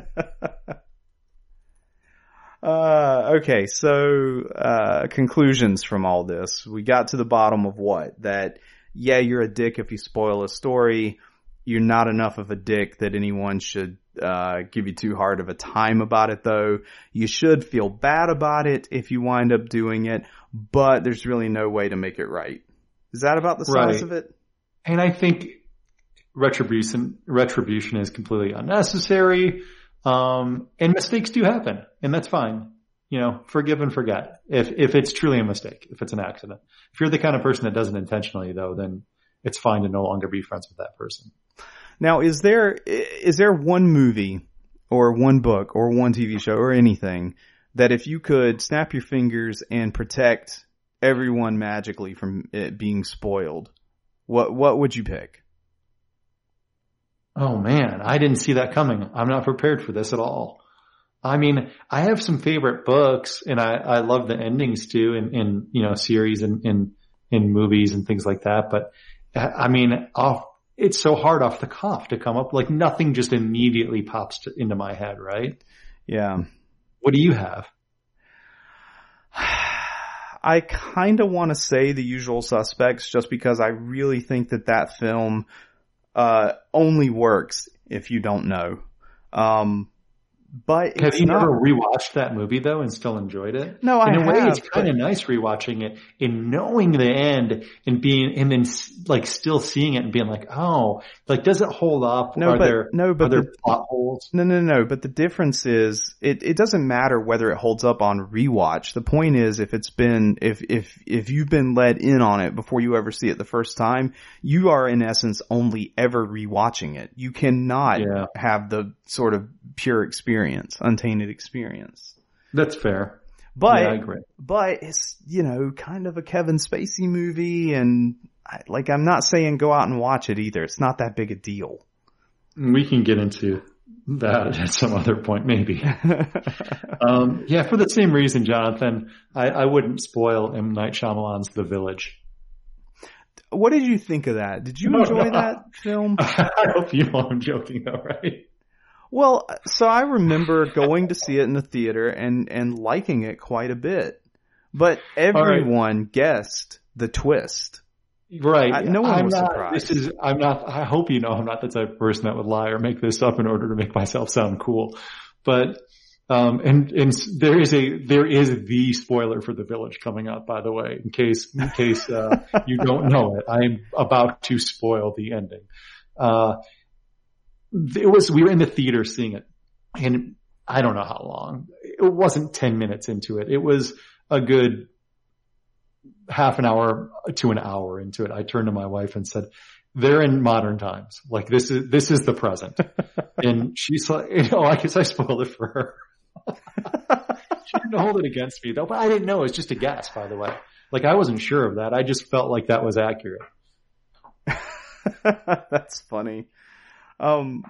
Okay, so conclusions from all this. We got to the bottom of what? That, yeah, you're a dick if you spoil a story. You're not enough of a dick that anyone should give you too hard of a time about it, though. You should feel bad about it if you wind up doing it, but there's really no way to make it right. Is that about the size of it?
And I think retribution is completely unnecessary. And mistakes do happen, and that's fine. You know, forgive and forget. If it's truly a mistake, if it's an accident. If you're the kind of person that does it intentionally, though, then it's fine to no longer be friends with that person.
Now, is there one movie or one book or one TV show or anything that if you could snap your fingers and protect everyone magically from it being spoiled, what would you pick?
Oh man, I didn't see that coming. I'm not prepared for this at all. I mean, I have some favorite books and I love the endings too in you know, series and in movies and things like that. But I mean, it's so hard off the cuff to come up, like nothing just immediately pops into my head, right?
Yeah.
What do you have?
I kind of want to say The Usual Suspects just because I really think that film only works if you don't know. But
have you never rewatched that movie though and still enjoyed it?
No,
in a way, it's kind of nice rewatching it and knowing the end and then like still seeing it and being like, oh, like does it hold up? Are there plot holes?
No. But the difference is it doesn't matter whether it holds up on rewatch. The point is if you've been let in on it before you ever see it the first time, you are in essence only ever rewatching it. You cannot have the sort of pure experience, untainted experience.
That's fair.
But,
I agree.
But it's, you know, kind of a Kevin Spacey movie and I'm not saying go out and watch it either. It's not that big a deal.
We can get into that at some other point, maybe. Yeah, for the same reason, Jonathan, I wouldn't spoil M. Night Shyamalan's The Village.
What did you think of that? Did you enjoy that film?
I hope you know I'm joking though, right?
Well, so I remember going to see it in the theater and liking it quite a bit. But everyone guessed the twist.
Right.
No one was surprised.
I hope you know I'm not the type of person that would lie or make this up in order to make myself sound cool. But, and there is the spoiler for The Village coming up, by the way, in case you don't know it. I'm about to spoil the ending. We were in the theater seeing it, and I don't know how long. It wasn't 10 minutes into it. It was a good half an hour to an hour into it. I turned to my wife and said, they're in modern times. Like this is the present. And she's like, I guess I spoiled it for her. She didn't hold it against me though, but I didn't know. It was just a guess, by the way. Like I wasn't sure of that. I just felt like that was accurate.
That's funny. I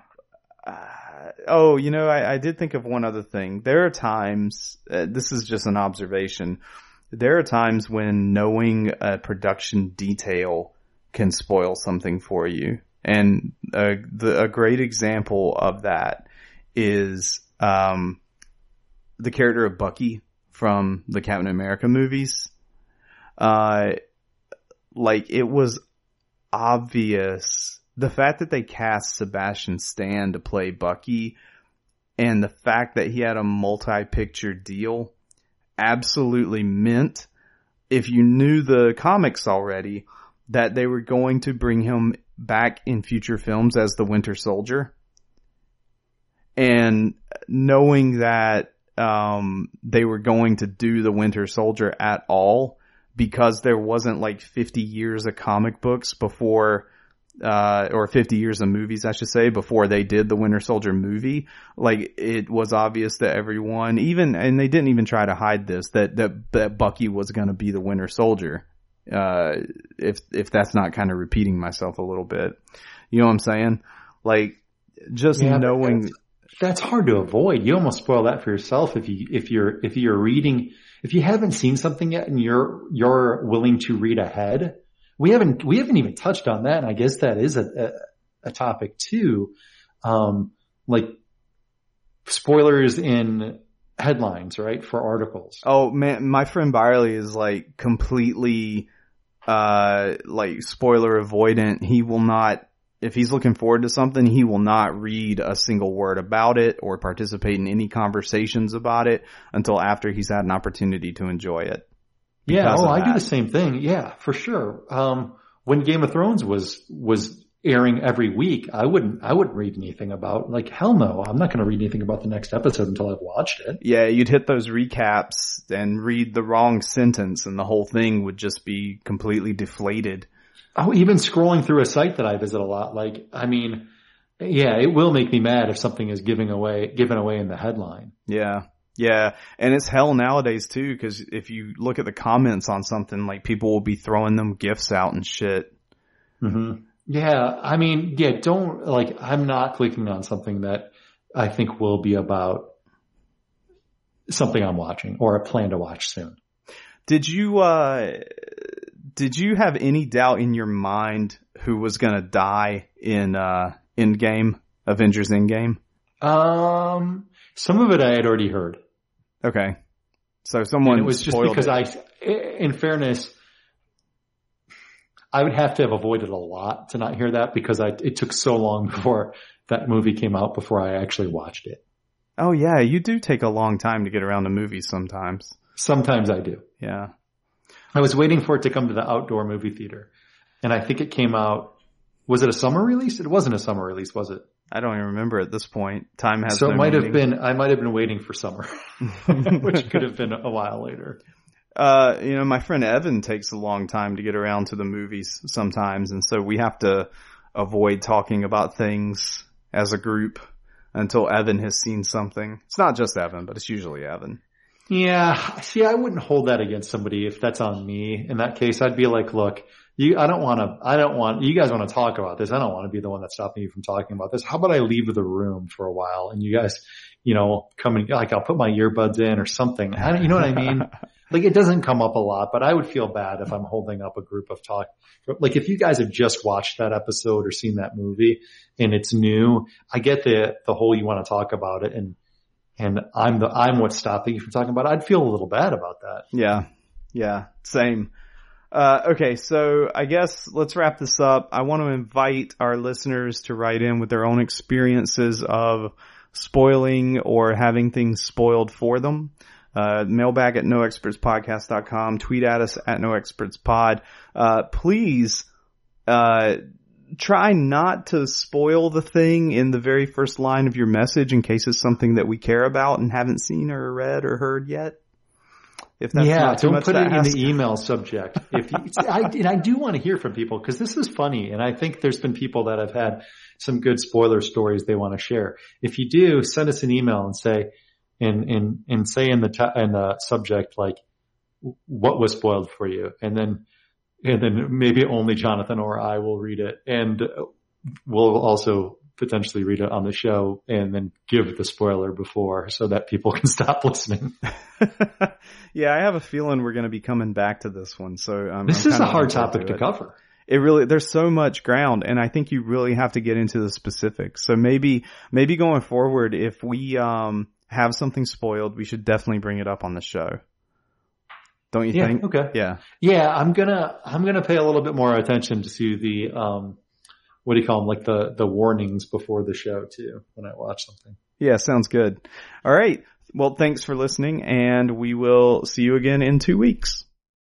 did think of one other thing. There are times, this is just an observation, there are times when knowing a production detail can spoil something for you. And a great example of that is the character of Bucky from the Captain America movies. Like it was obvious, the fact that they cast Sebastian Stan to play Bucky and the fact that he had a multi-picture deal absolutely meant, if you knew the comics already, that they were going to bring him back in future films as the Winter Soldier. And knowing that they were going to do the Winter Soldier at all, because there wasn't like 50 years of comic books before, or 50 years of movies, I should say, before they did the Winter Soldier movie. Like it was obvious to everyone, and they didn't even try to hide this, that Bucky was going to be the Winter Soldier. If that's not kind of repeating myself a little bit, you know what I'm saying? Like just knowing
that's hard to avoid. You almost spoil that for yourself if you're reading, if you haven't seen something yet and you're willing to read ahead. We haven't even touched on that. And I guess that is a topic too. Like spoilers in headlines, right? For articles.
Oh man, my friend Byerly is like completely, like spoiler avoidant. He will not, if he's looking forward to something, he will not read a single word about it or participate in any conversations about it until after he's had an opportunity to enjoy it.
Yeah. Oh, I do the same thing. Yeah, for sure. When Game of Thrones was airing every week, I wouldn't read anything about, like, hell no, I'm not going to read anything about the next episode until I've watched it.
Yeah, you'd hit those recaps and read the wrong sentence and the whole thing would just be completely deflated.
Oh, even scrolling through a site that I visit a lot, like, I mean, yeah, it will make me mad if something is given away in the headline.
Yeah. Yeah. And it's hell nowadays too, because if you look at the comments on something, like people will be throwing them gifs out and shit.
Mm-hmm. Yeah. I mean, yeah, don't, like, I'm not clicking on something that I think will be about something I'm watching or I plan to watch soon.
Did you have any doubt in your mind who was going to die in Endgame, Avengers Endgame?
Some of it I had already heard.
Okay. So someone
and it was just because in fairness, I would have to have avoided a lot to not hear that because it took so long before that movie came out before I actually watched it.
Oh yeah, you do take a long time to get around to movies sometimes.
Sometimes I do.
Yeah.
I was waiting for it to come to the outdoor movie theater. And I think it came out, was it a summer release? It wasn't a summer release, was it?
I don't even remember at this point. Time has
so
no
it might
meaning.
I might have been waiting for summer, which could have been a while later.
My friend Evan takes a long time to get around to the movies sometimes. And so we have to avoid talking about things as a group until Evan has seen something. It's not just Evan, but it's usually Evan.
Yeah. See, I wouldn't hold that against somebody if that's on me. In that case, I'd be like, look, you guys want to talk about this. I don't want to be the one that's stopping you from talking about this. How about I leave the room for a while and you guys, come and like I'll put my earbuds in or something. You know what I mean? Like it doesn't come up a lot, but I would feel bad if I'm holding up a group of talk. Like if you guys have just watched that episode or seen that movie and it's new, I get the whole you want to talk about it and I'm what's stopping you from talking about it. I'd feel a little bad about that.
Yeah. Yeah. Same. Okay. So I guess let's wrap this up. I want to invite our listeners to write in with their own experiences of spoiling or having things spoiled for them. Mailbag at noexpertspodcast.com. Tweet at us at noexpertspod. Please, try not to spoil the thing in the very first line of your message in case it's something that we care about and haven't seen or read or heard yet. If that's not too
don't
much
put
to
it
ask.
in the email subject. I do want to hear from people because this is funny, and I think there's been people that have had some good spoiler stories they want to share. If you do, send us an email and say, and say in the subject like, what was spoiled for you, and then maybe only Jonathan or I will read it, and we'll also potentially read it on the show and then give the spoiler before so that people can stop listening.
Yeah, I have a feeling we're going to be coming back to this one. So
this is a hard topic to cover.
It really, there's so much ground, and I think you really have to get into the specifics. So maybe going forward, if we have something spoiled, we should definitely bring it up on the show. Don't you think?
Okay.
Yeah.
Yeah, I'm gonna pay a little bit more attention to the what do you call them? Like the warnings before the show too, when I watch something.
Yeah, sounds good. All right. Well, thanks for listening, and we will see you again in 2 weeks.